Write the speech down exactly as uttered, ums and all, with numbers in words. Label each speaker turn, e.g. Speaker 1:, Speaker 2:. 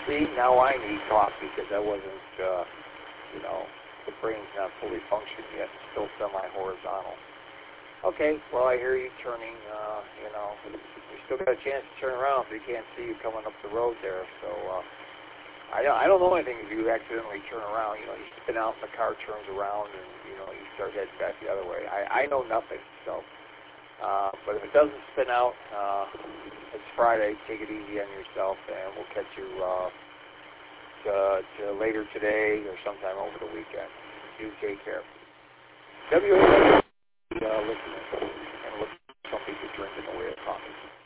Speaker 1: See, now I need coffee because I wasn't, uh, you know, the brain's not fully functioning yet. It's still semi-horizontal. Okay, well, I hear you turning, uh, you know, you still got a chance to turn around, but you can't see you coming up the road there. So uh, I, don't, I don't know anything if you accidentally turn around. You know, you spin out and the car turns around and, you know, you start heading back the other way. I, I know nothing, so. Uh, but if it doesn't spin out, uh, it's Friday. Take it easy on yourself, and we'll catch you uh, to, to later today or sometime over the weekend. You take care. W A W, uh, listening, and look for something to drink in the way of coffee.